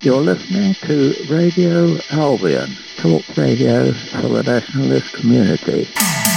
You're listening to Radio Albion, talk radio for the nationalist community.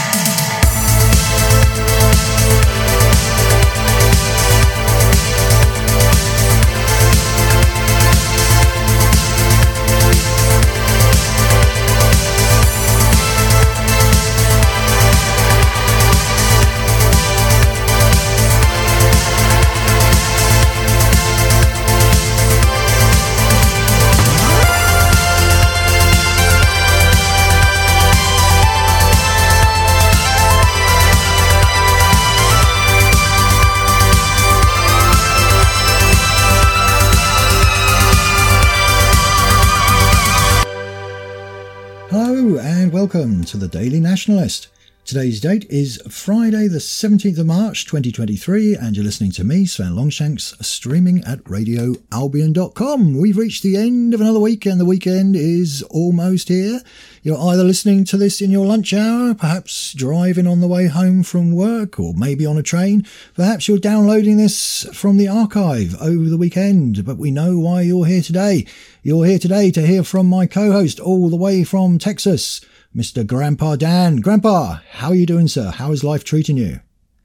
Welcome to the Daily Nationalist. Today's date is Friday the 17th of March 2023 and you're listening to me, Sven Longshanks, streaming at radioalbion.com. We've reached the end of another week and the weekend is almost here. You're either listening to this in your lunch hour, perhaps driving on the way home from work or maybe on a train. Perhaps you're downloading this from the archive over the weekend, but we know why you're here today. You're here today to hear from my co-host all the way from Texas, Mr. Grandpa Dan. Grandpa, how are you doing, sir? How is life treating you?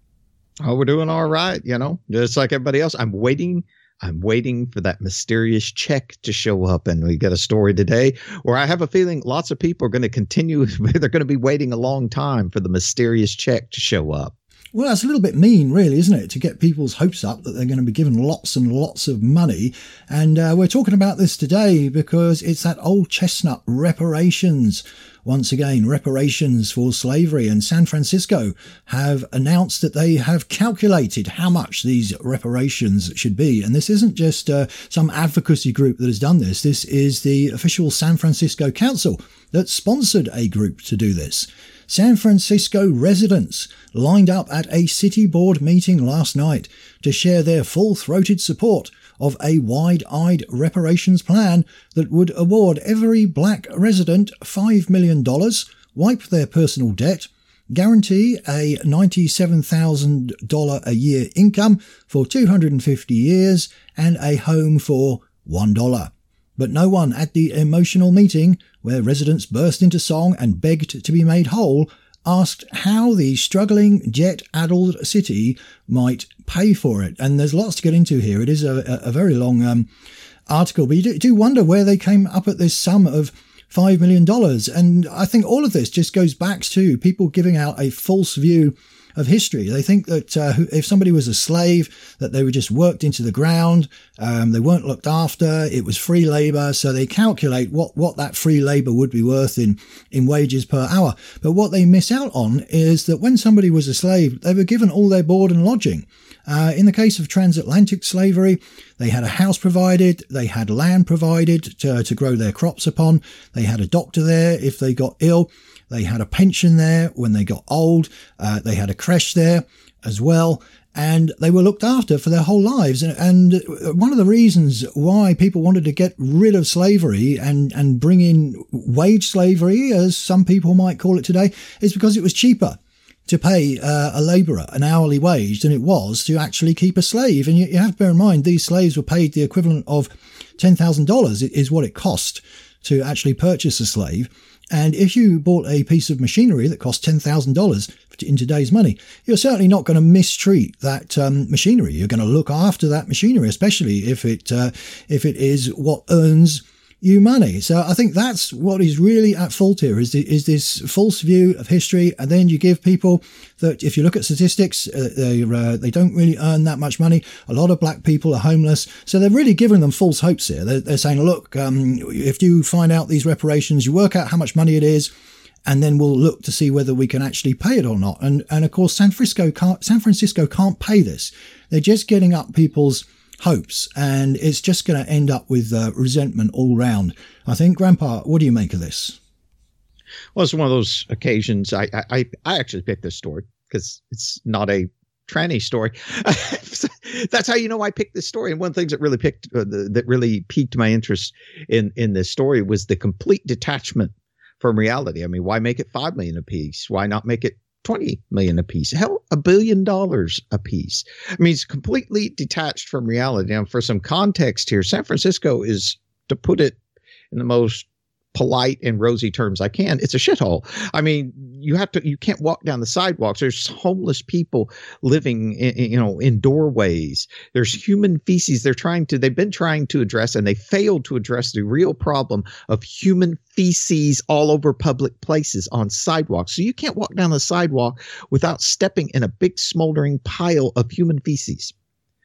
Oh, we're doing all right, just like everybody else. I'm waiting for that mysterious check to show up. And we got a story today where I have a feeling lots of people are going to continue. They're going to be waiting a long time for the mysterious check to show up. Well, that's a little bit mean, really, isn't it? To get people's hopes up that they're going to be given lots and lots of money. And we're talking about this today because it's that old chestnut, reparations. Once again, reparations for slavery. And San Francisco have announced that they have calculated how much these reparations should be. And this isn't just some advocacy group that has done this. This is the official San Francisco Council that sponsored a group to do this. San Francisco residents lined up at a city board meeting last night to share their full-throated support of a wide-eyed reparations plan that would award every black resident $5 million, wipe their personal debt, guarantee a $97,000 a year income for 250 years, and a home for $1. But no one at the emotional meeting, where residents burst into song and begged to be made whole, asked how the struggling jet-addled city might pay for it. And there's lots to get into here. It is a very long article, but you do wonder where they came up at this sum of $5 million. And I think all of this just goes back to people giving out a false view of history. They think that if somebody was a slave, that they were just worked into the ground, they weren't looked after, it was free labor, so they calculate what that free labor would be worth in wages per hour. But what they miss out on is that when somebody was a slave, they were given all their board and lodging. In the case of transatlantic slavery, they had a house provided, they had land provided to grow their crops upon, they had a doctor there if they got ill, they had a pension there when they got old. They had a creche there as well. And they were looked after for their whole lives. And one of the reasons why people wanted to get rid of slavery and bring in wage slavery, as some people might call it today, is because it was cheaper to pay a labourer an hourly wage than it was to actually keep a slave. And you have to bear in mind, these slaves were paid the equivalent of $10,000 is what it cost to actually purchase a slave. And if you bought a piece of machinery that cost $10,000 in today's money, you're certainly not going to mistreat that machinery. You're going to look after that machinery, especially if it is what earns you money. So I think that's what is really at fault here is this false view of history. And then you give people that, if you look at statistics, they don't really earn that much money. A lot of black people are homeless. So they're really giving them false hopes here. They're saying, look, if you find out these reparations, you work out how much money it is, and then we'll look to see whether we can actually pay it or not. And of course, San Francisco can't pay this. They're just getting up people's hopes, and it's just going to end up with resentment all round. I think. Grandpa, what do you make of this? Well, it's one of those occasions. I actually picked this story because it's not a tranny story. That's how you know I picked this story. And one of the things that really piqued my interest in this story was the complete detachment from reality. I mean, why make it $5 million a piece? Why not make it $20 million a piece? Hell, $1 billion a piece. I mean, it's completely detached from reality. Now, for some context here, San Francisco is to put it in the most polite and rosy terms I can, it's a shithole. I mean, you can't walk down the sidewalks. There's homeless people living in doorways. There's human feces. They've been trying to address, and they failed to address, the real problem of human feces all over public places on sidewalks. So you can't walk down the sidewalk without stepping in a big smoldering pile of human feces.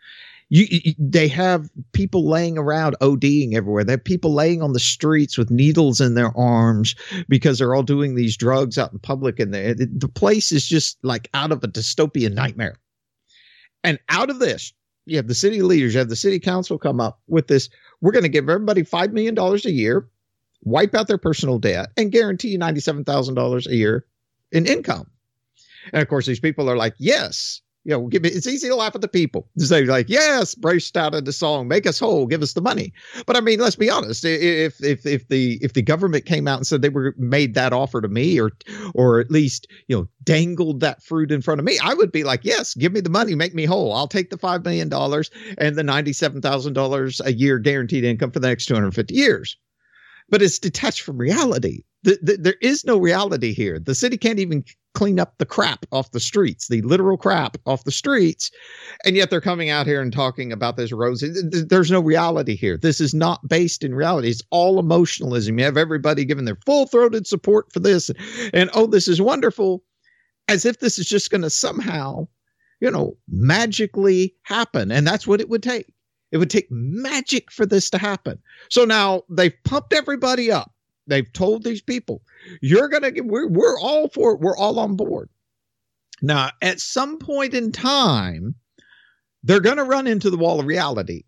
They have people laying around ODing everywhere. They have people laying on the streets with needles in their arms because they're all doing these drugs out in public. And the place is just like out of a dystopian nightmare. And out of this, you have the city leaders, you have the city council come up with this. We're going to give everybody $5 million a year, wipe out their personal debt, and guarantee you $97,000 a year in income. And of course, these people are like, yes. It's easy to laugh at the people. To say like, yes, braced out of the song, make us whole, give us the money. But I mean, let's be honest. If the government came out and said they made that offer to me, or at least dangled that fruit in front of me, I would be like, yes, give me the money, make me whole. I'll take the $5 million and the $97,000 a year guaranteed income for the next 250 years. But it's detached from reality. There is no reality here. The city can't even clean up the crap off the streets, the literal crap off the streets. And yet they're coming out here and talking about this rosy. There's no reality here. This is not based in reality. It's all emotionalism. You have everybody giving their full-throated support for this. And oh, this is wonderful. As if this is just going to somehow, magically happen. And that's what it would take. It would take magic for this to happen. So now they've pumped everybody up. They've told these people, we're all for it. We're all on board. Now, at some point in time, they're going to run into the wall of reality.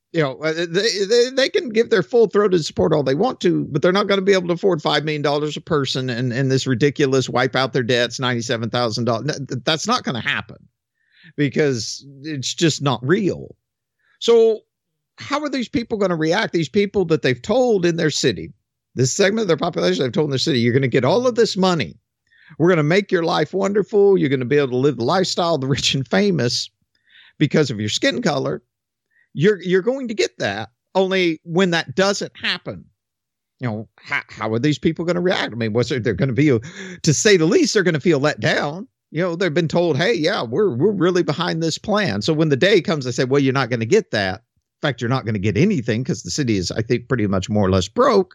They can give their full-throated support all they want to, but they're not going to be able to afford $5 million a person and this ridiculous wipe out their debts, $97,000. That's not going to happen because it's just not real. So how are these people going to react? These people that they've told in their city, this segment of their population they've told in their city, you're going to get all of this money. We're going to make your life wonderful. You're going to be able to live the lifestyle of the rich and famous because of your skin color. You're going to get that. Only when that doesn't happen, how are these people going to react? I mean, they're going to be, to say the least, they're going to feel let down. They've been told, hey, yeah, we're really behind this plan. So when the day comes, they say, well, you're not going to get that. In fact, you're not going to get anything because the city is, I think, pretty much more or less broke.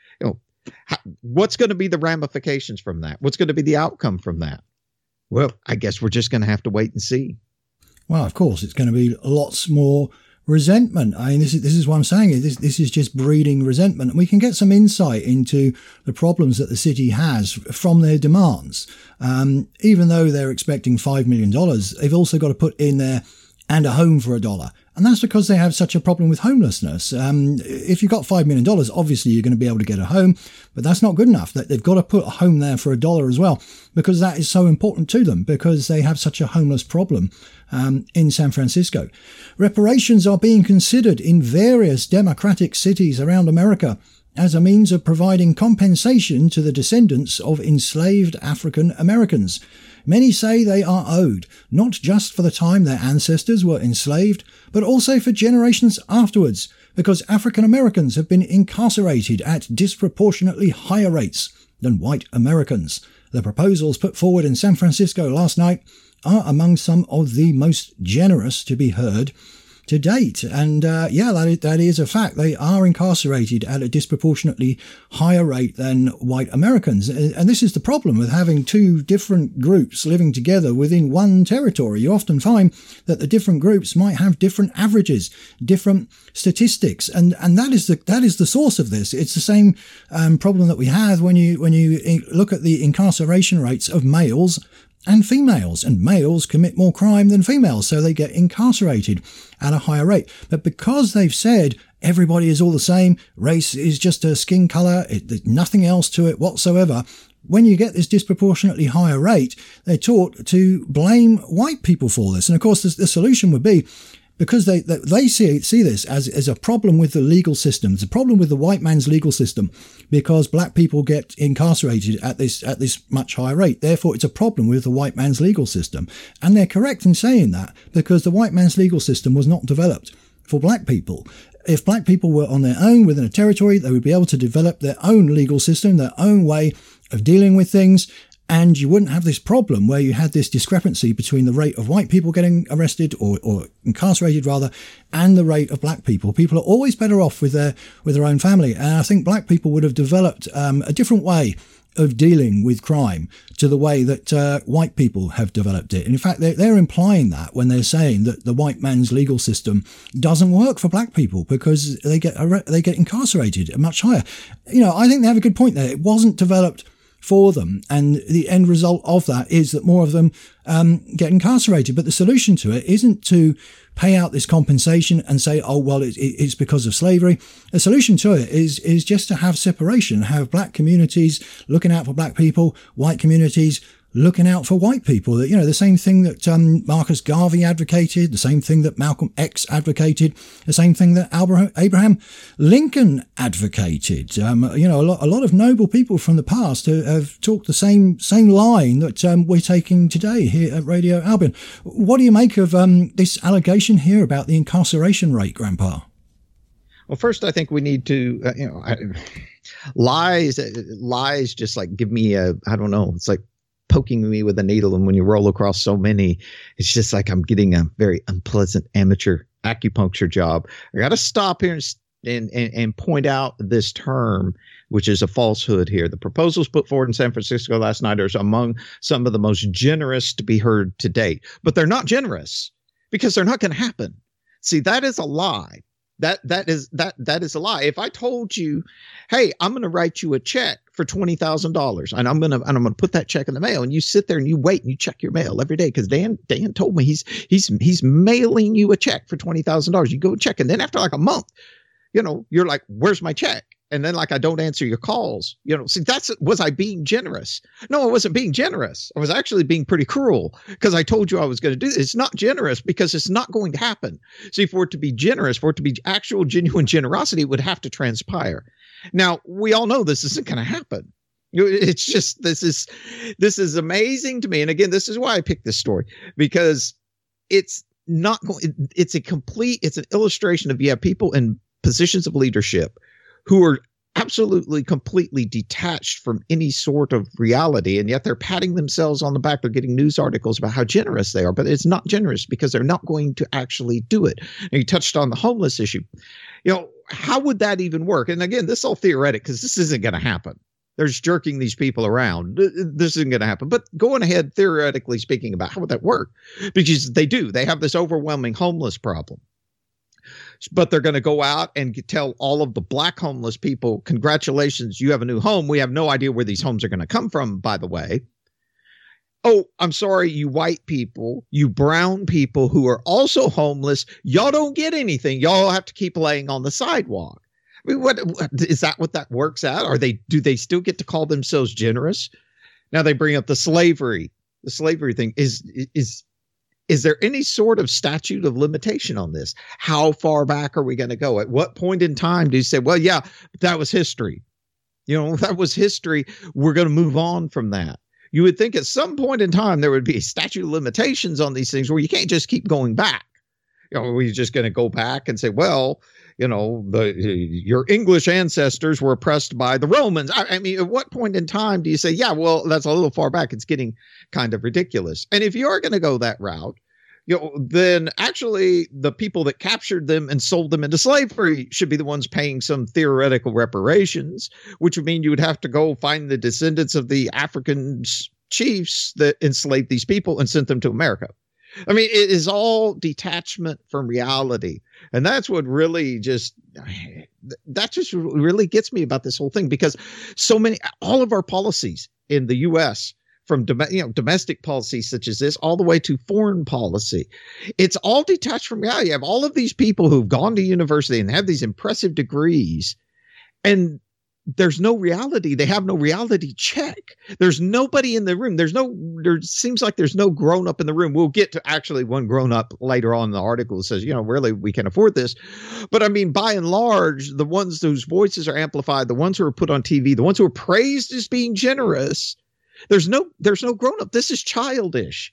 What's going to be the ramifications from that? What's going to be the outcome from that? Well, I guess we're just going to have to wait and see. Well, of course, it's going to be lots more resentment. I mean, this is what I'm saying. This is just breeding resentment. And we can get some insight into the problems that the city has from their demands. Even though they're expecting $5 million, they've also got to put in there and a home for $1. And that's because they have such a problem with homelessness. If you've got $5 million, obviously you're going to be able to get a home, but that's not good enough. They've got to put a home there for $1 as well, because that is so important to them, because they have such a homeless problem in San Francisco. Reparations are being considered in various democratic cities around America as a means of providing compensation to the descendants of enslaved African Americans. Many say they are owed, not just for the time their ancestors were enslaved, but also for generations afterwards, because African Americans have been incarcerated at disproportionately higher rates than white Americans. The proposals put forward in San Francisco last night are among some of the most generous to be heard to date. And that is a fact. They are incarcerated at a disproportionately higher rate than white Americans. And this is the problem with having two different groups living together within one territory. You often find that the different groups might have different averages, different statistics. And that is the source of this. It's the same problem that we have when you look at the incarceration rates of males and females, and males commit more crime than females, so they get incarcerated at a higher rate. But because they've said everybody is all the same, race is just a skin colour, there's nothing else to it whatsoever, when you get this disproportionately higher rate, they're taught to blame white people for this. And of course, the solution would be, because they see this as a problem with the legal system. It's a problem with the white man's legal system, because black people get incarcerated at this much higher rate. Therefore, it's a problem with the white man's legal system. And they're correct in saying that, because the white man's legal system was not developed for black people. if black people were on their own within a territory, they would be able to develop their own legal system, their own way of dealing with things. And you wouldn't have this problem where you had this discrepancy between the rate of white people getting arrested or incarcerated rather, and the rate of black people. People are always better off with their own family. And I think black people would have developed a different way of dealing with crime to the way that white people have developed it. And in fact, they're implying that when they're saying that the white man's legal system doesn't work for black people because they get incarcerated much higher. You know, I think they have a good point there. It wasn't developed for them, and the end result of that is that more of them get incarcerated. But the solution to it isn't to pay out this compensation and say, oh, well, it's because of slavery. The solution to it is just to have separation, have black communities looking out for black people, white communities looking out for white people. You know, the same thing that Marcus Garvey advocated, the same thing that Malcolm X advocated, the same thing that Abraham Lincoln advocated. You know, a lot of noble people from the past have talked the same line that we're taking today here at Radio Albion. What do you make of this allegation here about the incarceration rate, Grandpa? Well, first, I think we need to, lies just like give me I don't know, it's like poking me with a needle, and when you roll across so many, it's just like I'm getting a very unpleasant amateur acupuncture job. I got to stop here and point out this term, which is a falsehood here. The proposals put forward in San Francisco last night are among some of the most generous to be heard to date, but they're not generous because they're not going to happen. See, that is a lie. That is a lie. If I told you, hey, I'm going to write you a check for $20,000 and I'm going to put that check in the mail, and you sit there and you wait and you check your mail every day because Dan told me he's mailing you a check for $20,000. You go check, and then after like a month, you know, you're like, where's my check? And then like, I don't answer your calls. You know, see, was I being generous? No, I wasn't being generous. I was actually being pretty cruel because I told you I was going to do this. It's not generous because it's not going to happen. See, for it to be generous, for it to be actual genuine generosity, it would have to transpire. Now, we all know this isn't going to happen. It's just, this is amazing to me. And again, this is why I picked this story, because it's not, it's an illustration of, people in positions of leadership who are absolutely completely detached from any sort of reality, and yet they're patting themselves on the back. They're getting news articles about how generous they are, but it's not generous because they're not going to actually do it. And you touched on the homeless issue. You know, how would that even work? And again, this is all theoretic because this isn't going to happen. They're just jerking these people around. This isn't going to happen. But going ahead, theoretically speaking, about how would that work? Because they do. They have this overwhelming homeless problem. But they're going to go out and tell all of the black homeless people, congratulations, you have a new home. We have no idea where these homes are going to come from, by the way. Oh, I'm sorry, you white people, you brown people who are also homeless, y'all don't get anything. Y'all have to keep laying on the sidewalk. I mean, what is that? What that works out? Do they still get to call themselves generous? Now they bring up the slavery thing. Is there any sort of statute of limitation on this? How far back are we going to go? At what point in time do you say, well, yeah, that was history? You know, that was history. We're going to move on from that. You would think at some point in time there would be statute of limitations on these things where you can't just keep going back. You know, we're just going to go back and say, well, you know, your English ancestors were oppressed by the Romans. I mean, at what point in time do you say, yeah, well, that's a little far back. It's getting kind of ridiculous. And if you are going to go that route, you know, then actually the people that captured them and sold them into slavery should be the ones paying some theoretical reparations, which would mean you would have to go find the descendants of the African chiefs that enslaved these people and sent them to America. I mean, it is all detachment from reality. And that's what really really gets me about this whole thing, because all of our policies in the U.S., from domestic policies such as this all the way to foreign policy, it's all detached from reality. You have all of these people who've gone to university and have these impressive degrees, and there's no reality. They have no reality check. There's nobody in the room. There seems like there's no grown up in the room. We'll get to actually one grown up later on in the article that says, you know, really, we can afford this. But I mean, by and large, the ones whose voices are amplified, the ones who are put on TV, the ones who are praised as being generous, there's no grown up. This is childish.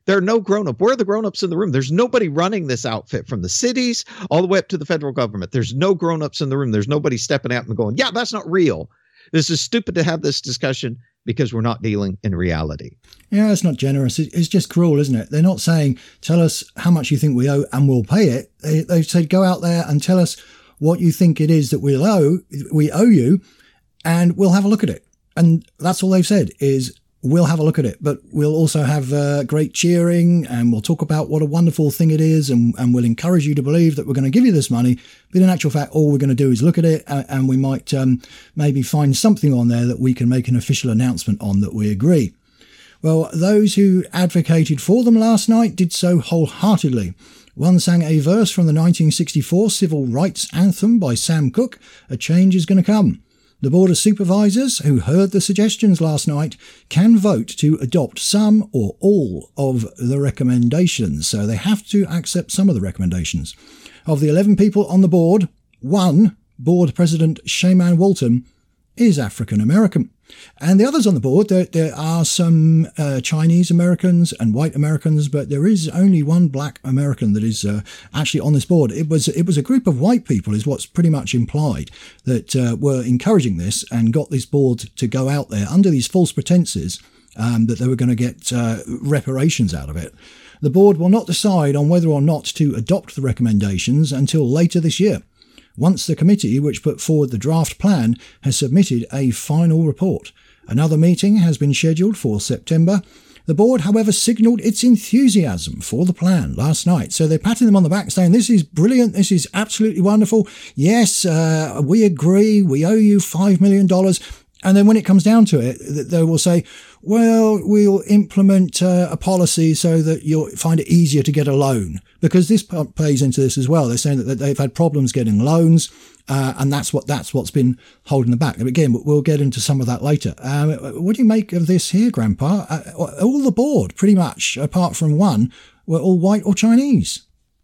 There are no grown-up. Where are the grown-ups in the room? There's nobody running this outfit from the cities all the way up to the federal government. There's no grown-ups in the room. There's nobody stepping out and going, yeah, that's not real. This is stupid to have this discussion because we're not dealing in reality. Yeah, it's not generous. It's just cruel, isn't it? They're not saying, tell us how much you think we owe and we'll pay it. They said, go out there and tell us what you think it is that we owe you, and we'll have a look at it. And that's all they've said is, we'll have a look at it, but we'll also have great cheering, and we'll talk about what a wonderful thing it is, and we'll encourage you to believe that we're going to give you this money. But in actual fact, all we're going to do is look at it, and we might maybe find something on there that we can make an official announcement on that we agree. Well, those who advocated for them last night did so wholeheartedly. One sang a verse from the 1964 Civil Rights Anthem by Sam Cooke, "A Change is Going to Come." The Board of Supervisors, who heard the suggestions last night, can vote to adopt some or all of the recommendations, so they have to accept some of the recommendations. Of the 11 people on the board, one, Board President Shaman Walton, is African American. And the others on the board, there are some Chinese Americans and white Americans, but there is only one black American that is actually on this board. It was a group of white people, is what's pretty much implied, that were encouraging this and got this board to go out there under these false pretenses that they were going to get reparations out of it. The board will not decide on whether or not to adopt the recommendations until later this year, once the committee which put forward the draft plan has submitted a final report. Another meeting has been scheduled for September. The board, however, signalled its enthusiasm for the plan last night. So they're patting them on the back saying, this is brilliant, this is absolutely wonderful. Yes, we agree, we owe you $5 million. And then when it comes down to it, they will say, well, we'll implement a policy so that you'll find it easier to get a loan. Because this plays into this as well. They're saying that they've had problems getting loans, and that's what's been holding them back. And again, we'll get into some of that later. What do you make of this here, Grandpa? All the board, pretty much, apart from one, were all white or Chinese.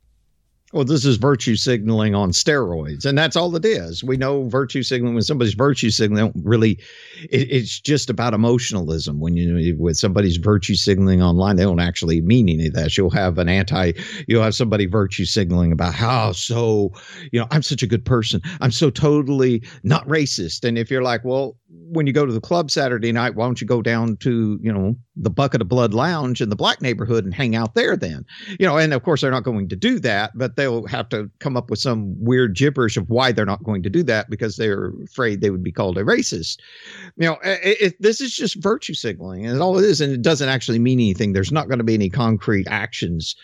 Well, this is virtue signaling on steroids, and that's all it is. We know virtue signaling, when somebody's virtue signaling, really, it's just about emotionalism. When somebody's virtue signaling online, they don't actually mean any of that. You'll have somebody virtue signaling about how, I'm such a good person. I'm so totally not racist. And if you're like, well, when you go to the club Saturday night, why don't you go down to, the Bucket of Blood Lounge in the black neighborhood and hang out there then? And of course they're not going to do that, but they'll have to come up with some weird gibberish of why they're not going to do that because they're afraid they would be called a racist. This is just virtue signaling, and all it is, and it doesn't actually mean anything. There's not going to be any concrete actions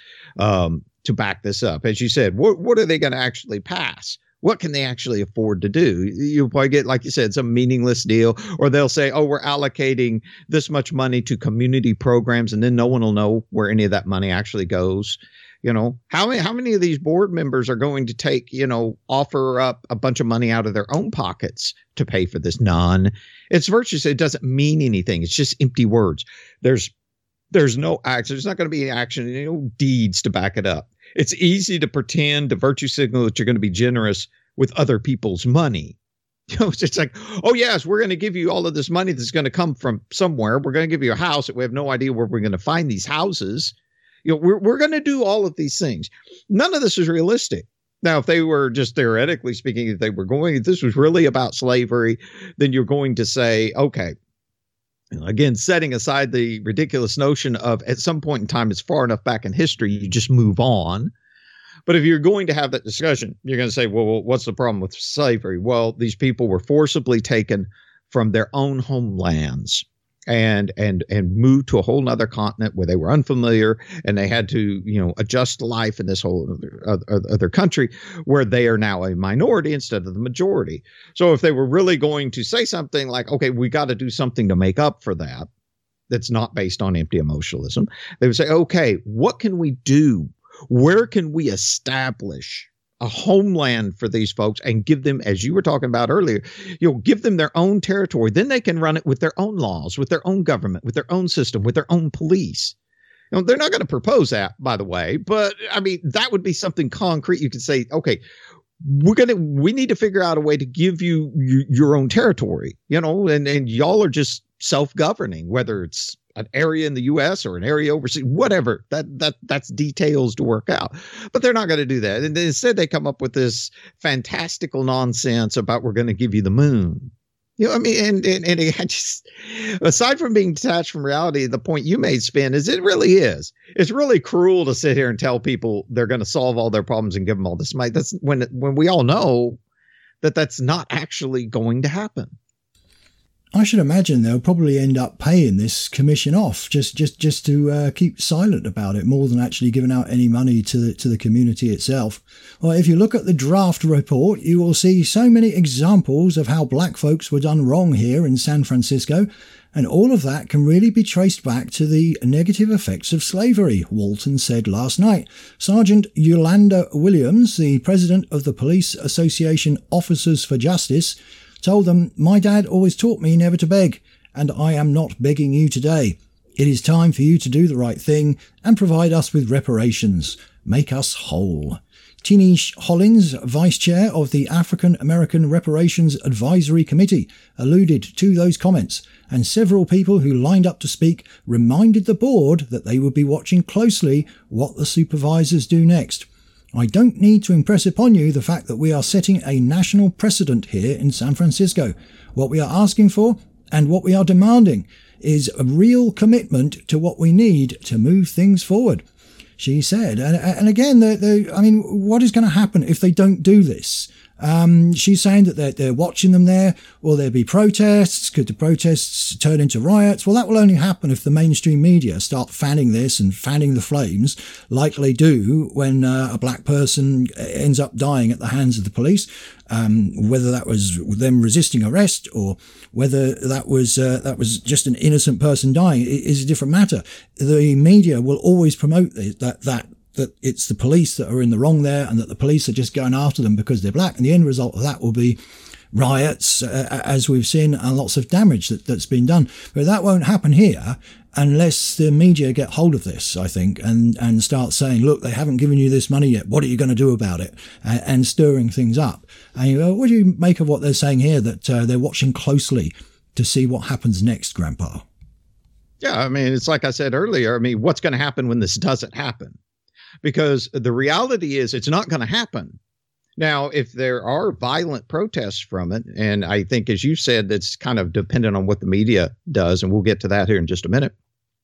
to back this up. As you said, what are they going to actually pass? What can they actually afford to do? You'll probably get, like you said, some meaningless deal, or they'll say, oh, we're allocating this much money to community programs, and then no one will know where any of that money actually goes. How many of these board members are going to take, offer up a bunch of money out of their own pockets to pay for this? None. It's virtuous. It doesn't mean anything. It's just empty words. There's no action. There's not going to be any action, deeds to back it up. It's easy to pretend to virtue signal that you're going to be generous with other people's money. It's just like, oh, yes, we're going to give you all of this money that's going to come from somewhere. We're going to give you a house that we have no idea where we're going to find these houses. We're going to do all of these things. None of this is realistic. Now, if they were just theoretically speaking, if this was really about slavery, then you're going to say, okay, again, setting aside the ridiculous notion of at some point in time, it's far enough back in history, you just move on. But if you're going to have that discussion, you're going to say, well, what's the problem with slavery? Well, these people were forcibly taken from their own homelands and moved to a whole nother continent where they were unfamiliar, and they had to, adjust to life in this whole other country where they are now a minority instead of the majority. So if they were really going to say something like, okay, we got to do something to make up for that, that's not based on empty emotionalism, they would say, okay, what can we do? Where can we establish a homeland for these folks and give them, as you were talking about earlier, give them their own territory. Then they can run it with their own laws, with their own government, with their own system, with their own police. They're not going to propose that, by the way, but I mean, that would be something concrete. You could say, okay, we need to figure out a way to give you your own territory, and y'all are just self-governing, whether it's an area in the U.S. or an area overseas, whatever. That's details to work out. But they're not going to do that. And instead, they come up with this fantastical nonsense about we're going to give you the moon. You know, I mean, and I just, aside from being detached from reality, the point you made, Spin, is it really is. It's really cruel to sit here and tell people they're going to solve all their problems and give them all this money. That's when we all know that that's not actually going to happen. I should imagine they'll probably end up paying this commission off just to keep silent about it, more than actually giving out any money to the community itself. Well, if you look at the draft report, you will see so many examples of how black folks were done wrong here in San Francisco, and all of that can really be traced back to the negative effects of slavery, Walton said last night. Sergeant Yolanda Williams, the president of the Police Association Officers for Justice, told them, "My dad always taught me never to beg, and I am not begging you today. It is time for you to do the right thing and provide us with reparations. Make us whole." Tinish Hollins, vice chair of the African American Reparations Advisory Committee, alluded to those comments, and several people who lined up to speak reminded the board that they would be watching closely what the supervisors do next. "I don't need to impress upon you the fact that we are setting a national precedent here in San Francisco. What we are asking for and what we are demanding is a real commitment to what we need to move things forward," she said. And again, I mean, what is going to happen if they don't do this? She's saying that they're watching them there. Will there be protests? Could the protests turn into riots? Well, that will only happen if the mainstream media start fanning this and fanning the flames, like they do when a black person ends up dying at the hands of the police. Whether that was them resisting arrest or whether that was just an innocent person dying is a different matter. The media will always promote that it's the police that are in the wrong there and that the police are just going after them because they're black. And the end result of that will be riots, as we've seen, and lots of damage that's been done. But that won't happen here unless the media get hold of this, I think, and start saying, look, they haven't given you this money yet. What are you going to do about it? And stirring things up. And you go, what do you make of what they're saying here, that they're watching closely to see what happens next, Grandpa? Yeah, I mean, it's like I said earlier. I mean, what's going to happen when this doesn't happen? Because the reality is it's not going to happen. Now, if there are violent protests from it, and I think, as you said, that's kind of dependent on what the media does, and we'll get to that here in just a minute.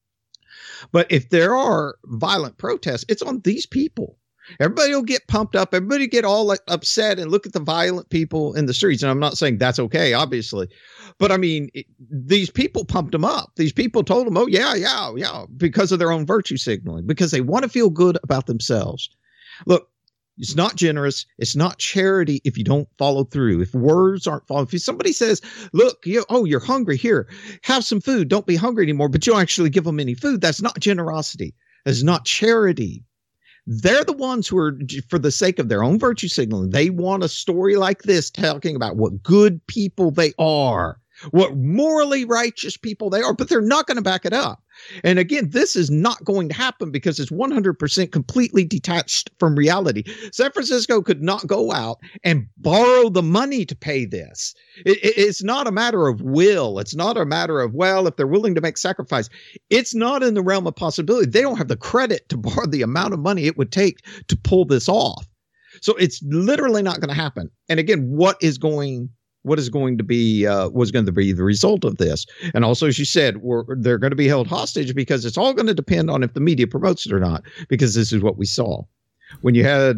But if there are violent protests, it's on these people. Everybody will get pumped up. Everybody get all upset and look at the violent people in the streets. And I'm not saying that's okay, obviously. But I mean, these people pumped them up. These people told them, oh, yeah, because of their own virtue signaling, because they want to feel good about themselves. Look, it's not generous. It's not charity if you don't follow through. If words aren't followed. If somebody says, look, you're hungry, here, have some food. Don't be hungry anymore. But you don't actually give them any food. That's not generosity. That's not charity. They're the ones who are, for the sake of their own virtue signaling, they want a story like this talking about what good people they are, what morally righteous people they are, but they're not going to back it up. And again, this is not going to happen because it's 100% completely detached from reality. San Francisco could not go out and borrow the money to pay this. It's not a matter of will. It's not a matter of, well, if they're willing to make sacrifice. It's not in the realm of possibility. They don't have the credit to borrow the amount of money it would take to pull this off. So it's literally not going to happen. And again, what is going to be the result of this? And also, as you said, they're going to be held hostage because it's all going to depend on if the media promotes it or not, because this is what we saw. When you had,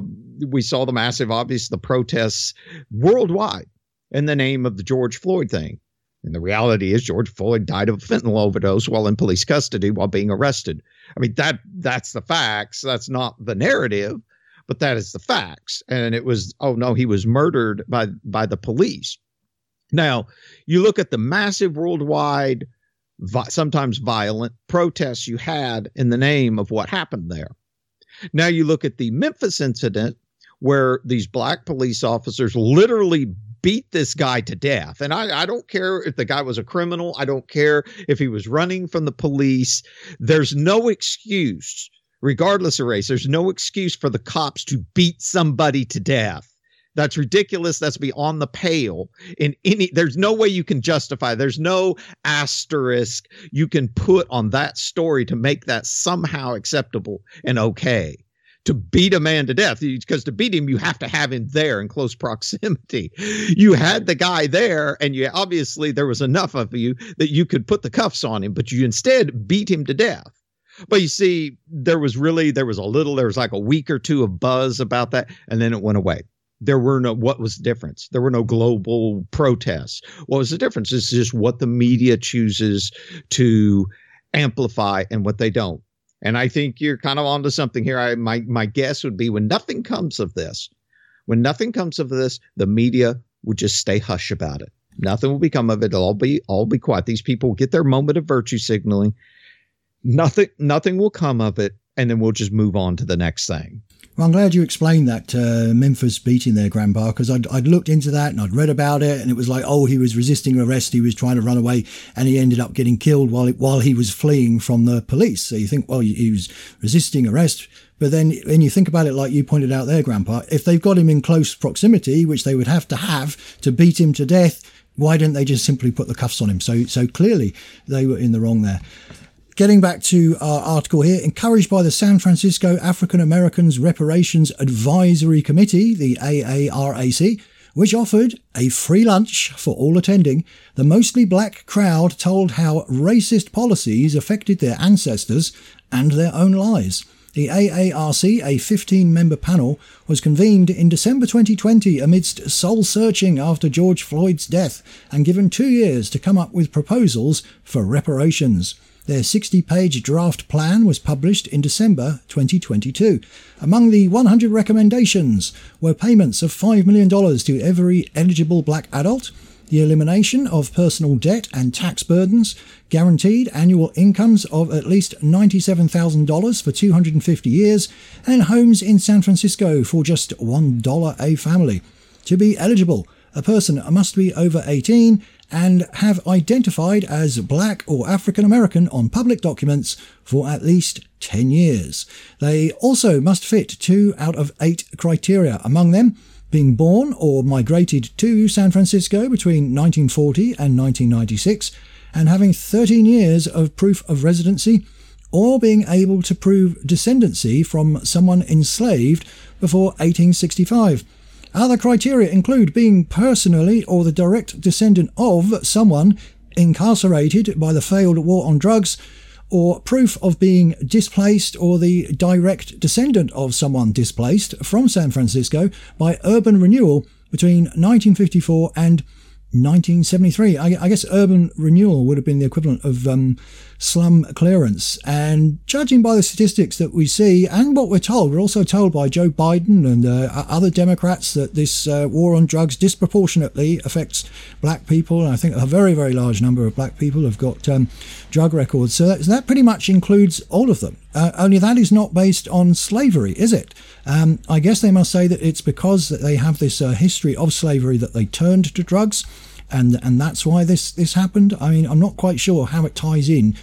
we saw the massive, the protests worldwide in the name of the George Floyd thing. And the reality is George Floyd died of a fentanyl overdose while in police custody while being arrested. I mean, that's the facts. That's not the narrative. But that is the facts. And it was, oh, no, he was murdered by the police. Now, you look at the massive worldwide, sometimes violent protests you had in the name of what happened there. Now, you look at the Memphis incident where these black police officers literally beat this guy to death. And I don't care if the guy was a criminal. I don't care if he was running from the police. There's no excuse. Regardless of race, there's no excuse for the cops to beat somebody to death. That's ridiculous. That's beyond the pale. There's no way you can justify. There's no asterisk you can put on that story to make that somehow acceptable and okay. To beat a man to death, because to beat him, you have to have him there in close proximity. You had the guy there, and you obviously there was enough of you that you could put the cuffs on him, but you instead beat him to death. But you see, there was like a week or two of buzz about that, and then it went away. What was the difference? There were no global protests. What was the difference? It's just what the media chooses to amplify and what they don't. And I think you're kind of onto something here. My guess would be when nothing comes of this, the media would just stay hush about it. Nothing will become of it. It'll all be quiet. These people will get their moment of virtue signaling. Nothing will come of it, and then we'll just move on to the next thing. Well, I'm glad you explained that Memphis beating there, Grandpa, because I'd looked into that and I'd read about it, and it was like, he was resisting arrest, he was trying to run away, and he ended up getting killed while he was fleeing from the police. So you think, he was resisting arrest, but then when you think about it, like you pointed out there, Grandpa, if they've got him in close proximity, which they would have to beat him to death, why didn't they just simply put the cuffs on him? So clearly they were in the wrong there. Getting back to our article here, encouraged by the San Francisco African Americans Reparations Advisory Committee, the AARAC, which offered a free lunch for all attending, the mostly black crowd told how racist policies affected their ancestors and their own lives. The AARC, a 15-member panel, was convened in December 2020 amidst soul-searching after George Floyd's death and given 2 years to come up with proposals for reparations. Their 60-page draft plan was published in December 2022. Among the 100 recommendations were payments of $5 million to every eligible black adult, the elimination of personal debt and tax burdens, guaranteed annual incomes of at least $97,000 for 250 years, and homes in San Francisco for just $1 a family. To be eligible, a person must be over 18 and have identified as black or African American on public documents for at least 10 years. They also must fit 2 out of 8 criteria, among them being born or migrated to San Francisco between 1940 and 1996 and having 13 years of proof of residency, or being able to prove descendancy from someone enslaved before 1865. Other criteria include being personally or the direct descendant of someone incarcerated by the failed war on drugs, or proof of being displaced or the direct descendant of someone displaced from San Francisco by urban renewal between 1954 and 1973. I guess urban renewal would have been the equivalent of slum clearance. And judging by the statistics that we see and what we're told, we're also told by Joe Biden and other Democrats that this war on drugs disproportionately affects black people. And I think a very, very large number of black people have got drug records. So that pretty much includes all of them. Only that is not based on slavery, is it? I guess they must say that it's because they have this history of slavery that they turned to drugs, and that's why this happened. I mean, I'm not quite sure how it ties in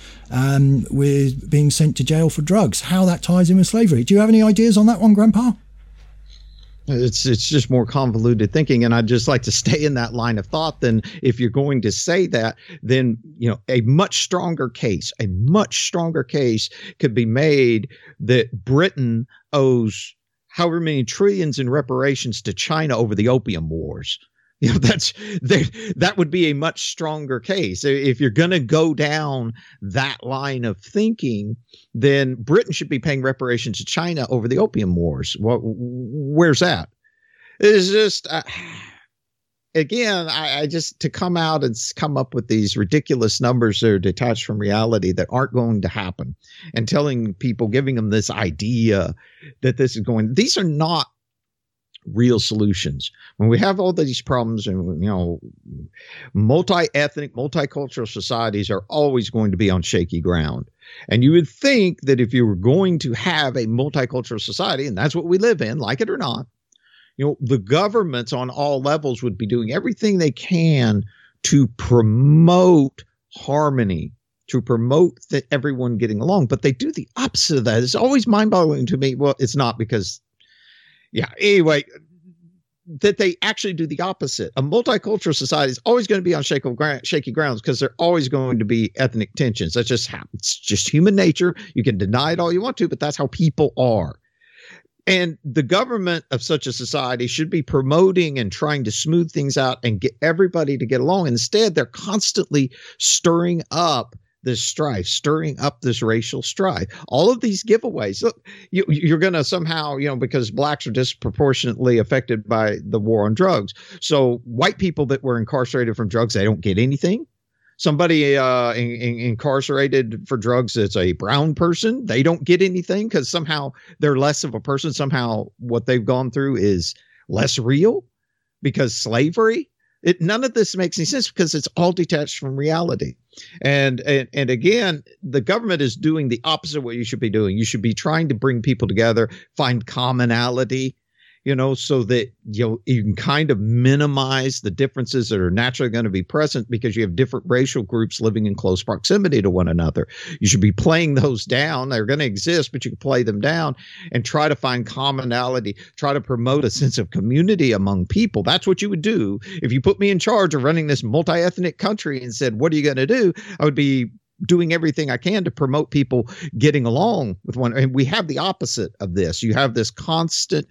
with being sent to jail for drugs, how that ties in with slavery. Do you have any ideas on that one, Grandpa? It's just more convoluted thinking, and I'd just like to stay in that line of thought. Then, if you're going to say that, then a much stronger case could be made that Britain owes however many trillions in reparations to China over the opium wars. That would be a much stronger case. If you're going to go down that line of thinking, then Britain should be paying reparations to China over the opium wars. Where's that? It's just, again, I just, to come out and come up with these ridiculous numbers that are detached from reality that aren't going to happen, and telling people, giving them this idea that this is going, these are not real solutions. When we have all these problems, and multi-ethnic, multicultural societies are always going to be on shaky ground. And you would think that if you were going to have a multicultural society, and that's what we live in, like it or not, the governments on all levels would be doing everything they can to promote harmony, to promote everyone getting along. But they do the opposite of that. It's always mind-boggling to me. Well, it's not, because anyway, that they actually do the opposite. A multicultural society is always going to be on shaky grounds because there are always going to be ethnic tensions. That just happens. It's just human nature. You can deny it all you want to, but that's how people are. And the government of such a society should be promoting and trying to smooth things out and get everybody to get along. Instead, they're constantly stirring up this strife, stirring up this racial strife. All of these giveaways. Look, you're going to somehow, because blacks are disproportionately affected by the war on drugs. So white people that were incarcerated from drugs, they don't get anything. Somebody incarcerated for drugs that's a brown person, they don't get anything because somehow they're less of a person. Somehow what they've gone through is less real because slavery. None of this makes any sense because it's all detached from reality. And again, the government is doing the opposite of what you should be doing. You should be trying to bring people together, find commonality, so that you can kind of minimize the differences that are naturally going to be present because you have different racial groups living in close proximity to one another. You should be playing those down. They're going to exist, but you can play them down and try to find commonality, try to promote a sense of community among people. That's what you would do. If you put me in charge of running this multi-ethnic country and said, what are you going to do? I would be doing everything I can to promote people getting along with one. And we have the opposite of this. You have this constant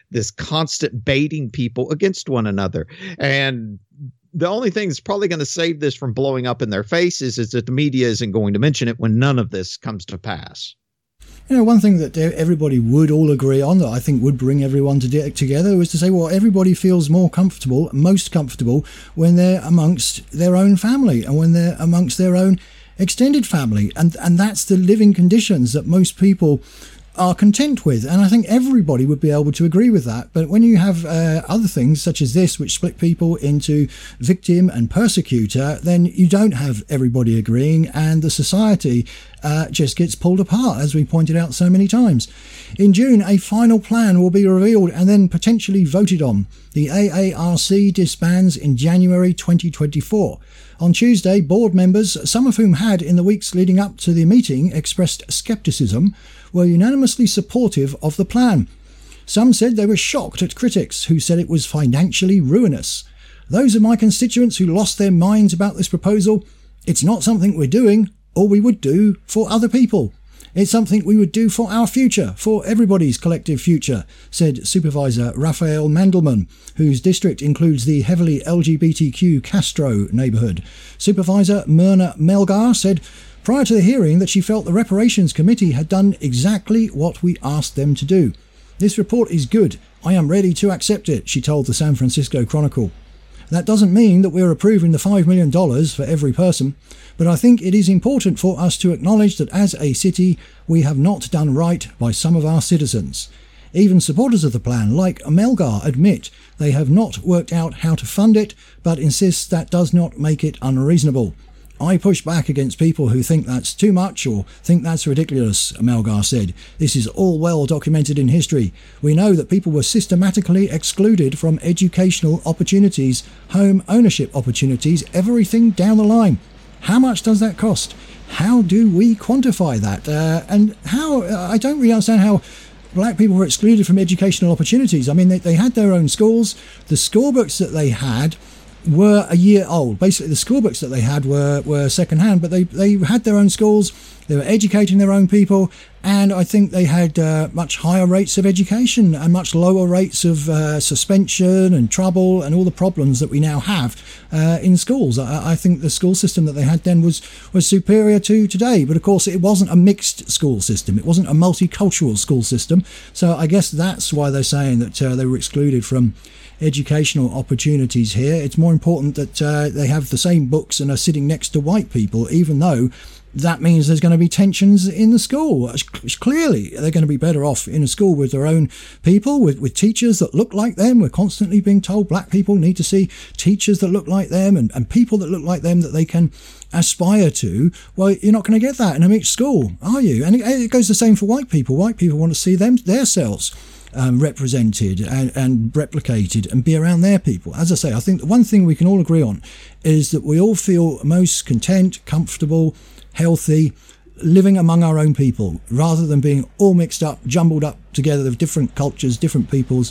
baiting people against one another. And the only thing that's probably going to save this from blowing up in their faces is that the media isn't going to mention it when none of this comes to pass. One thing that everybody would all agree on that I think would bring everyone together was to say, well, everybody feels most comfortable when they're amongst their own family and when they're amongst their own extended family. And that's the living conditions that most people are content with, and I think everybody would be able to agree with that. But when you have other things such as this, which split people into victim and persecutor, then you don't have everybody agreeing, and the society just gets pulled apart, as we pointed out so many times. In June, a final plan will be revealed and then potentially voted on. The AARC disbands in January 2024. On Tuesday, board members, some of whom had in the weeks leading up to the meeting expressed scepticism, were unanimously supportive of the plan. Some said they were shocked at critics who said it was financially ruinous. Those are my constituents who lost their minds about this proposal. It's not something we're doing or we would do for other people. It's something we would do for our future, for everybody's collective future, said Supervisor Raphael Mandelman, whose district includes the heavily LGBTQ Castro neighbourhood. Supervisor Myrna Melgar said prior to the hearing that she felt the Reparations Committee had done exactly what we asked them to do. This report is good. I am ready to accept it, she told the San Francisco Chronicle. That doesn't mean that we're approving the $5 million for every person, but I think it is important for us to acknowledge that as a city, we have not done right by some of our citizens. Even supporters of the plan, like Melgar, admit they have not worked out how to fund it, but insist that does not make it unreasonable. I push back against people who think that's too much or think that's ridiculous, Melgar said. This is all well documented in history. We know that people were systematically excluded from educational opportunities, home ownership opportunities, everything down the line. How much does that cost? How do we quantify that? And how, I don't really understand how black people were excluded from educational opportunities. I mean, they had their own schools. The school books that they had were a year old. Basically, the school books that they had were second-hand, but they had their own schools, they were educating their own people, and I think they had much higher rates of education and much lower rates of suspension and trouble and all the problems that we now have in schools. I think the school system that they had then was superior to today, but of course it wasn't a mixed school system. It wasn't a multicultural school system, so I guess that's why they're saying that they were excluded from educational opportunities here. It's more important that they have the same books and are sitting next to white people, even though that means there's going to be tensions in the school. Clearly, they're going to be better off in a school with their own people, with teachers that look like them. We're constantly being told black people need to see teachers that look like them and people that look like them that they can aspire to. Well, you're not going to get that in a mixed school, are you? And it goes the same for white people. White people want to see themselves represented and replicated and be around their people. As I say, I think the one thing we can all agree on is that we all feel most content, comfortable, healthy, living among our own people, rather than being all mixed up, jumbled up together with different cultures, different peoples,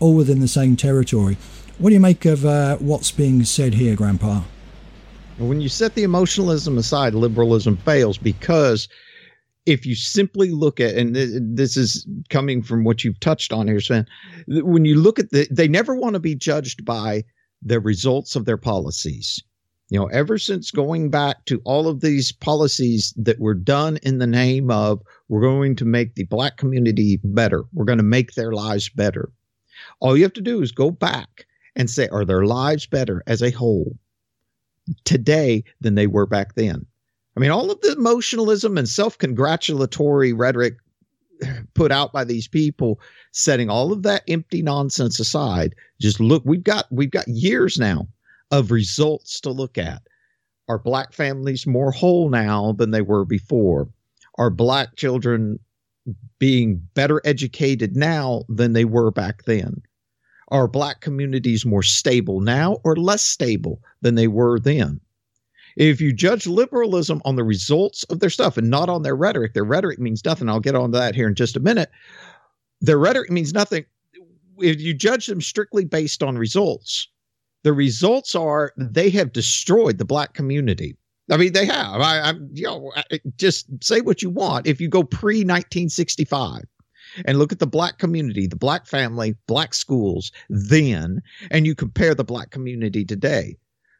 all within the same territory. What do you make of what's being said here, Grandpa? When you set the emotionalism aside, liberalism fails, because if you simply look at, and this is coming from what you've touched on here, Sven, when you look at they never want to be judged by the results of their policies. You know, ever since going back to all of these policies that were done in the name of, we're going to make the Black community better, we're going to make their lives better. All you have to do is go back and say, are their lives better as a whole today than they were back then? I mean, all of the emotionalism and self-congratulatory rhetoric put out by these people, setting all of that empty nonsense aside, just look, we've got years now of results to look at. Are Black families more whole now than they were before? Are Black children being better educated now than they were back then? Are Black communities more stable now or less stable than they were then? If you judge liberalism on the results of their stuff and not on their rhetoric means nothing. I'll get on to that here in just a minute. Their rhetoric means nothing. If you judge them strictly based on results, the results are they have destroyed the Black community. I mean, they have. Just say what you want. If you go pre-1965 and look at the Black community, the Black family, Black schools then, and you compare the Black community today,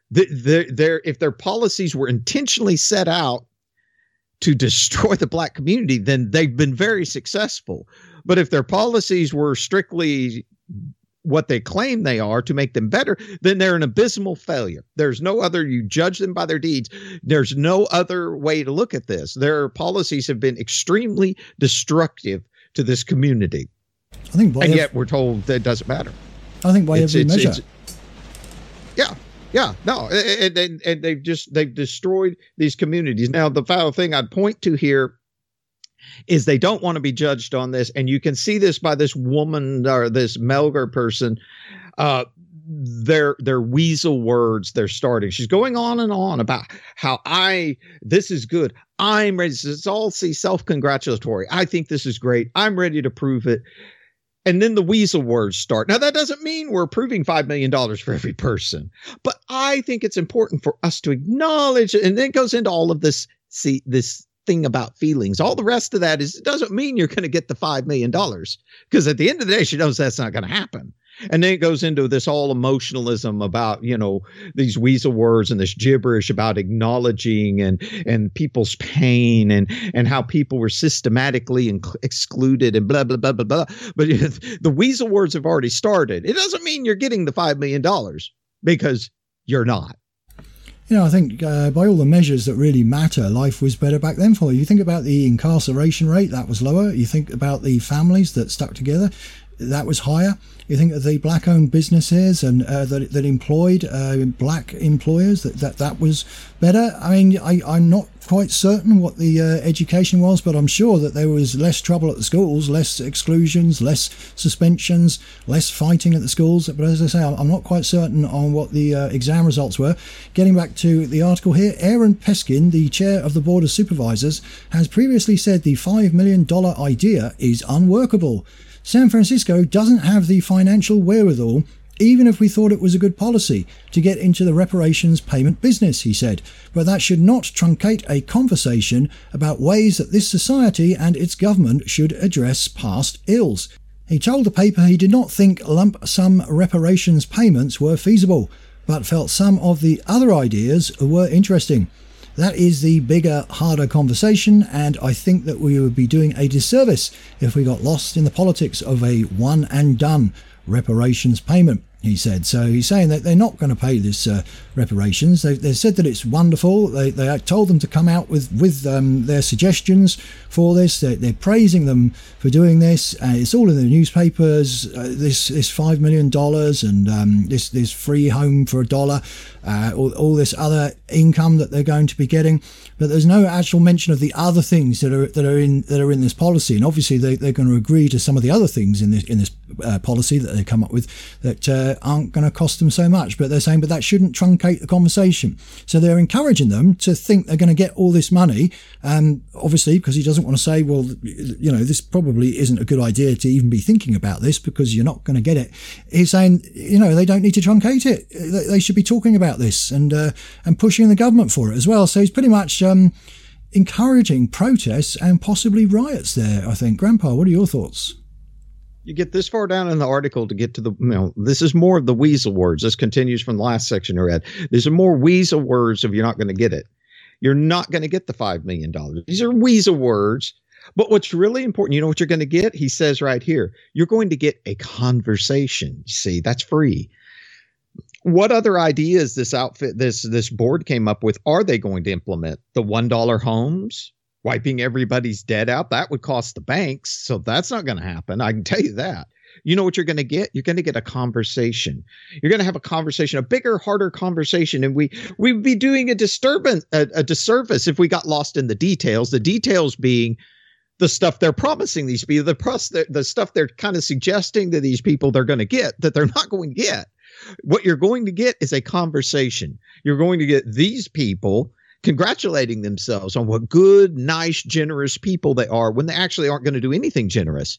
if their policies were intentionally set out to destroy the Black community, then they've been very successful. But if their policies were strictly what they claim they are to make them better, then they're an abysmal failure. There's no other, you judge them by their deeds. There's no other way to look at this. Their policies have been extremely destructive to this community. And yet we're told that it doesn't matter. I think by every measure. Yeah, no, and they've destroyed these communities. Now, the final thing I'd point to here is they don't want to be judged on this, and you can see this by this woman or this Melgar person. Their weasel words they're starting. She's going on and on about how this is good. I'm ready. It's all self-congratulatory. I think this is great. I'm ready to prove it. And then the weasel words start. Now, that doesn't mean we're approving $5 million for every person, but I think it's important for us to acknowledge, and then it goes into all of this thing about feelings. All the rest of that it doesn't mean you're going to get the $5 million, because at the end of the day, she knows that's not going to happen. And then it goes into this all emotionalism about, these weasel words and this gibberish about acknowledging and people's pain and how people were systematically excluded and blah, blah, blah, blah, blah. But the weasel words have already started. It doesn't mean you're getting the $5 million, because you're not. I think by all the measures that really matter, life was better back then for you. You think about the incarceration rate, that was lower. You think about the families that stuck together, that was higher. You think of the Black-owned businesses and that employed Black employers, that was better. I mean, I'm not quite certain what the education was, but I'm sure that there was less trouble at the schools, less exclusions, less suspensions, less fighting at the schools. But as I say, I'm not quite certain on what the exam results were. Getting back to the article here, Aaron Peskin, the chair of the Board of Supervisors, has previously said the $5 million idea is unworkable. San Francisco doesn't have the financial wherewithal, even if we thought it was a good policy, to get into the reparations payment business, he said. But that should not truncate a conversation about ways that this society and its government should address past ills. He told the paper he did not think lump sum reparations payments were feasible, but felt some of the other ideas were interesting. That is the bigger, harder conversation, and I think that we would be doing a disservice if we got lost in the politics of a one-and-done reparations payment, he said. So he's saying that they're not going to pay this reparations. They said that it's wonderful. They told them to come out with their suggestions for this. They're praising them for doing this. It's all in the newspapers. This $5 million and this free home for $1. All this other income that they're going to be getting, but there's no actual mention of the other things that are in this policy. And obviously they're going to agree to some of the other things in this policy that they come up with that aren't going to cost them so much. But they're saying, but that shouldn't truncate the conversation. So they're encouraging them to think they're going to get all this money. Obviously, because he doesn't want to say, well, this probably isn't a good idea to even be thinking about this because you're not going to get it. He's saying, they don't need to truncate it. They should be talking about this and pushing the government for it as well. So he's pretty much encouraging protests and possibly riots there, I think. Grandpa, what are your thoughts? You get this far down in the article to get to this is more of the weasel words. This continues from the last section I read. These are more weasel words of you're not going to get it. You're not going to get the $5 million. These are weasel words. But what's really important, you know what you're going to get? He says right here, you're going to get a conversation. See, that's free. What other ideas this board came up with are they going to implement? The $1 homes? Wiping everybody's debt out, that would cost the banks. So that's not going to happen. I can tell you that. You know what you're going to get? You're going to get a conversation. You're going to have a conversation, a bigger, harder conversation. And we'd be doing a disservice if we got lost in the details. The details being the stuff they're promising these people, the stuff they're kind of suggesting to these people they're going to get that they're not going to get. What you're going to get is a conversation. You're going to get these people congratulating themselves on what good, nice, generous people they are when they actually aren't going to do anything generous.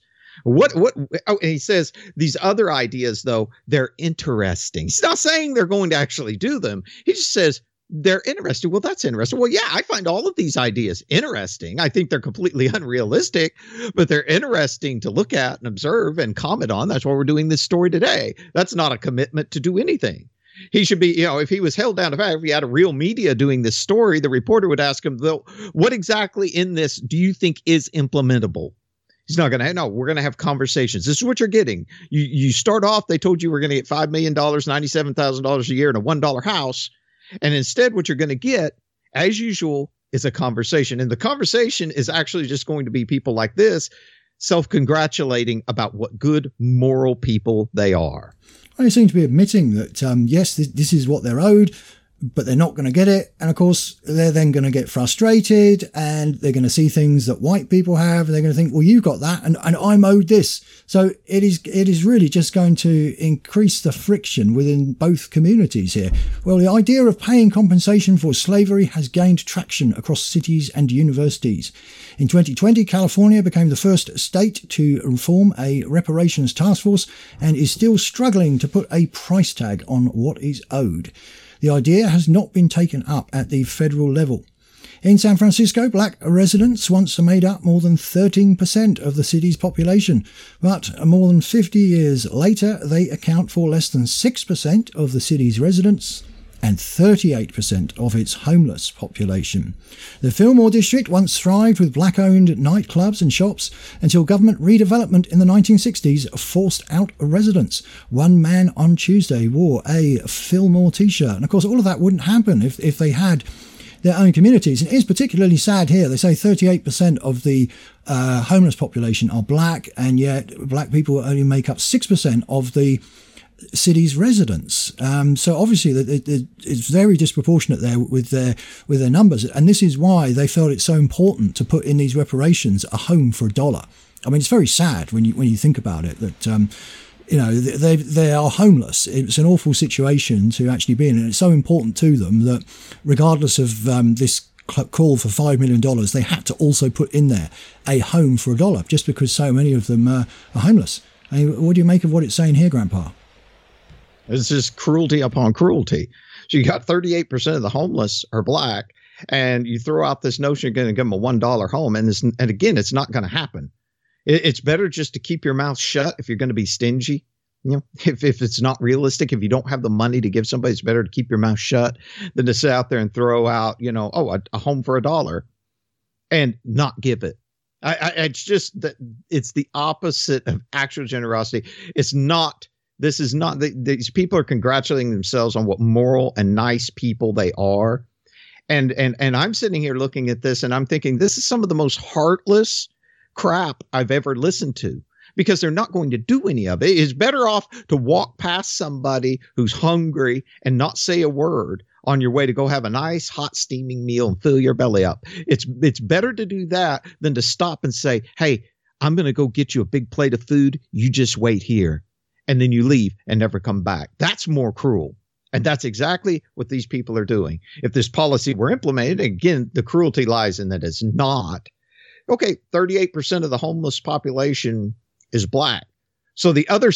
And he says these other ideas, though, they're interesting. He's not saying they're going to actually do them. He just says they're interesting. Well, that's interesting. Well, yeah, I find all of these ideas interesting. I think they're completely unrealistic, but they're interesting to look at and observe and comment on. That's why we're doing this story today. That's not a commitment to do anything. He should be, if he was held down to fact, if he had a real media doing this story, the reporter would ask him, though, what exactly in this do you think is implementable? He's not going to, no, we're going to have conversations. This is what you're getting. You start off, they told you we're going to get $5 million, $97,000 a year in a $1 house. And instead, what you're going to get, as usual, is a conversation. And the conversation is actually just going to be people like this self-congratulating about what good, moral people they are. They seem to be admitting that, yes, this is what they're owed, but they're not going to get it. And of course, they're then going to get frustrated and they're going to see things that white people have. And they're going to think, well, you got that and I'm owed this. So it is really just going to increase the friction within both communities here. Well, the idea of paying compensation for slavery has gained traction across cities and universities. In 2020, California became the first state to form a reparations task force and is still struggling to put a price tag on what is owed. The idea has not been taken up at the federal level. In San Francisco, black residents once made up more than 13% of the city's population, but more than 50 years later, they account for less than 6% of the city's residents and 38% of its homeless population. The Fillmore district once thrived with black-owned nightclubs and shops until government redevelopment in the 1960s forced out residents. One man on Tuesday wore a Fillmore t-shirt. And of course, all of that wouldn't happen if they had their own communities. And it is particularly sad here. They say 38% of the homeless population are black, and yet black people only make up 6% of the city's residents. So obviously it's very disproportionate there with their numbers. And this is why they felt it's so important to put in these reparations a home for $1. I mean, it's very sad when you think about it that, they are homeless. It's an awful situation to actually be in. And it's so important to them that regardless of this call for $5 million, they had to also put in there a home for $1 just because so many of them are homeless. I mean, what do you make of what it's saying here, Grandpa? It's just cruelty upon cruelty. So you got 38% of the homeless are black, and you throw out this notion you're going to give them a $1 home. And again, it's not going to happen. It's better just to keep your mouth shut if you're going to be stingy. If it's not realistic, if you don't have the money to give somebody, it's better to keep your mouth shut than to sit out there and throw out, a home for $1 and not give it. It's just that it's the opposite of actual generosity. This is not these people are congratulating themselves on what moral and nice people they are. And I'm sitting here looking at this and I'm thinking this is some of the most heartless crap I've ever listened to, because they're not going to do any of it. It's better off to walk past somebody who's hungry and not say a word on your way to go have a nice hot steaming meal and fill your belly up. It's better to do that than to stop and say, hey, I'm going to go get you a big plate of food. You just wait here. and then you leave and never come back. That's more cruel. And that's exactly what these people are doing. If this policy were implemented, again, the cruelty lies in that it's not. Okay, 38% of the homeless population is black. So the other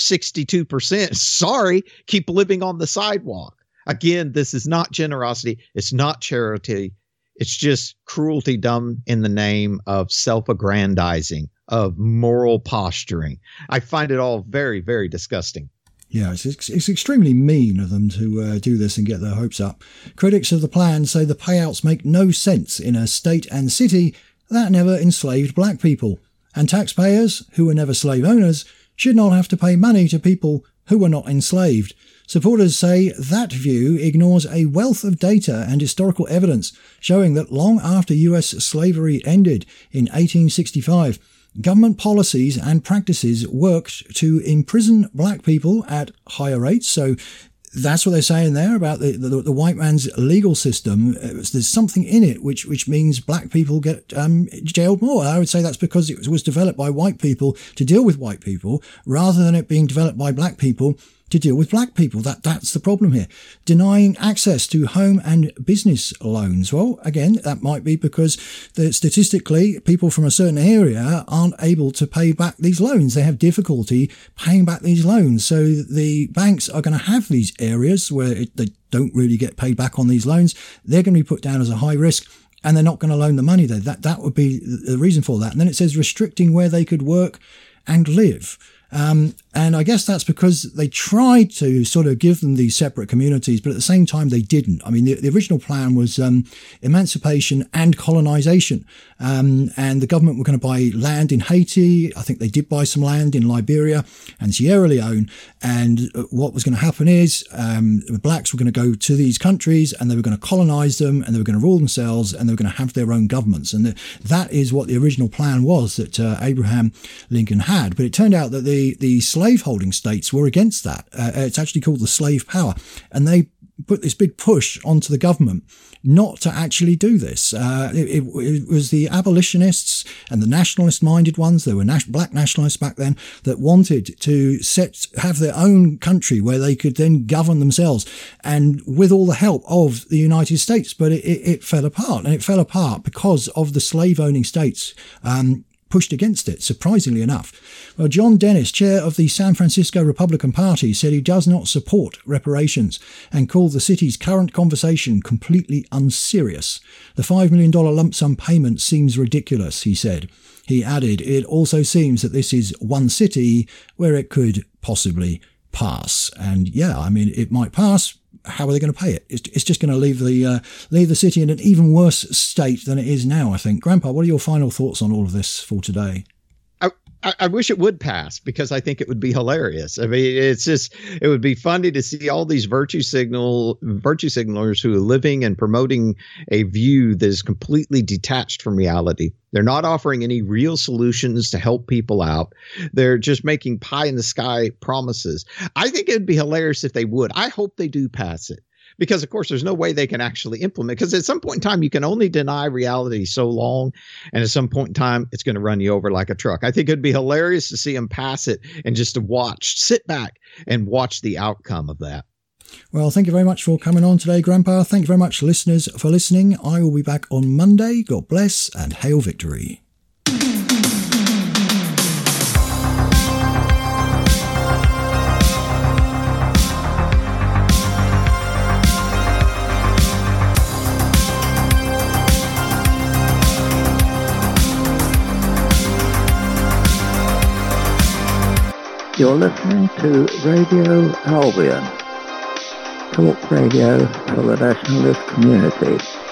62%, sorry, keep living on the sidewalk. Again, this is not generosity. It's not charity. It's just cruelty done in the name of self-aggrandizing, of moral posturing. I find it all very, very disgusting. Yeah, it's extremely mean of them to do this and get their hopes up. Critics of the plan say the payouts make no sense in a state and city that never enslaved black people. And taxpayers, who were never slave owners, should not have to pay money to people who were not enslaved. Supporters say that view ignores a wealth of data and historical evidence showing that long after US slavery ended in 1865, government policies and practices worked to imprison black people at higher rates. So that's what they're saying there about the white man's legal system. There's something in it which means black people get jailed more. I would say that's because it was developed by white people to deal with white people rather than it being developed by black people to deal with black people. That's the problem here. Denying access to home and business loans. Well, again, that might be because statistically people from a certain area aren't able to pay back these loans. They have difficulty paying back these loans. So the banks are going to have these areas where they don't really get paid back on these loans. They're going to be put down as a high risk, and they're not going to loan the money there. That would be the reason for that. And then it says restricting where they could work and live. And I guess that's because they tried to sort of give them these separate communities, but at the same time they didn't. I mean, the original plan was emancipation and colonization. And the government were going to buy land in Haiti. I think they did buy some land in Liberia and Sierra Leone. And what was going to happen is the blacks were going to go to these countries and they were going to colonize them and they were going to rule themselves and they were going to have their own governments. And that is what the original plan was that Abraham Lincoln had. But it turned out that the slave-holding states were against that. It's actually called the slave power. And they put this big push onto the government not to actually do this. It was the abolitionists and the nationalist-minded ones, there were black nationalists back then, that wanted to have their own country where they could then govern themselves, and with all the help of the United States. But it fell apart, and it fell apart because of the slave-owning states pushed against it, surprisingly enough. Well, John Dennis, chair of the San Francisco Republican Party, said he does not support reparations and called the city's current conversation completely unserious. The $5 million lump sum payment seems ridiculous, he said. He added, it also seems that this is one city where it could possibly pass. And yeah, I mean, it might pass. How are they going to pay it? It's just going to leave the city in an even worse state than it is now, I think. Grandpa, what are your final thoughts on all of this for today? I wish it would pass, because I think it would be hilarious. I mean, it would be funny to see all these virtue signalers who are living and promoting a view that is completely detached from reality. They're not offering any real solutions to help people out. They're just making pie in the sky promises. I think it'd be hilarious if they would. I hope they do pass it. Because, of course, there's no way they can actually implement, because at some point in time, you can only deny reality so long. And at some point in time, it's going to run you over like a truck. I think it'd be hilarious to see them pass it and just to sit back and watch the outcome of that. Well, thank you very much for coming on today, Grandpa. Thank you very much, listeners, for listening. I will be back on Monday. God bless and hail victory. You're listening to Radio Albion, talk radio for the nationalist community.